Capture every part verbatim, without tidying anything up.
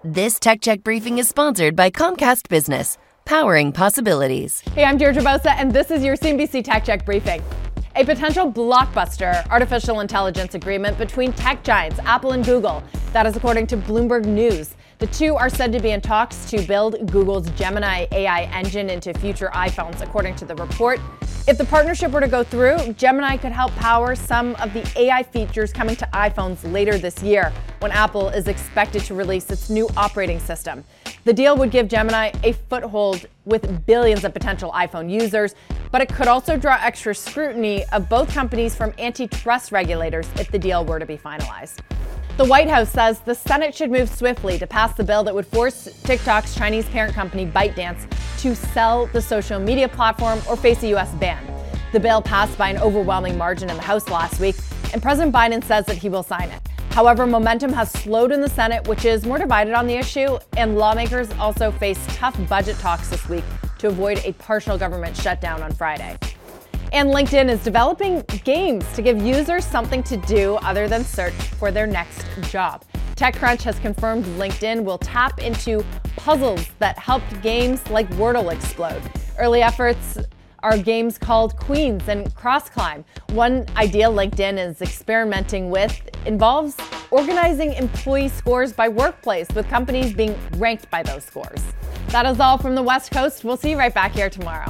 This Tech Check briefing is sponsored by Comcast Business, powering possibilities. Hey, I'm Deirdre Bosa, and this is your C N B C Tech Check briefing. A potential blockbuster artificial intelligence agreement between tech giants Apple and Google. That is according to Bloomberg News. The two are said to be in talks to build Google's Gemini A I engine into future iPhones, according to the report. If the partnership were to go through, Gemini could help power some of the A I features coming to iPhones later this year, when Apple is expected to release its new operating system. The deal would give Gemini a foothold with billions of potential iPhone users, but it could also draw extra scrutiny of both companies from antitrust regulators if the deal were to be finalized. The White House says the Senate should move swiftly to pass the bill that would force TikTok's Chinese parent company ByteDance to sell the social media platform or face a U S ban. The bill passed by an overwhelming margin in the House last week, and President Biden says that he will sign it. However, momentum has slowed in the Senate, which is more divided on the issue, and lawmakers also face tough budget talks this week to avoid a partial government shutdown on Friday. And LinkedIn is developing games to give users something to do other than search for their next job. TechCrunch has confirmed LinkedIn will tap into puzzles that helped games like Wordle explode. Early efforts are games called Queens and CrossClimb. One idea LinkedIn is experimenting with involves organizing employee scores by workplace, with companies being ranked by those scores. That is all from the West Coast. We'll see you right back here tomorrow.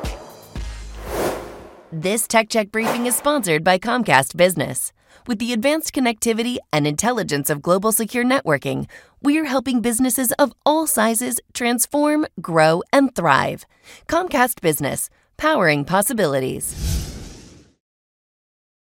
This Tech Check briefing is sponsored by Comcast Business. With the advanced connectivity and intelligence of global secure networking, we're helping businesses of all sizes transform, grow, and thrive. Comcast Business, powering possibilities.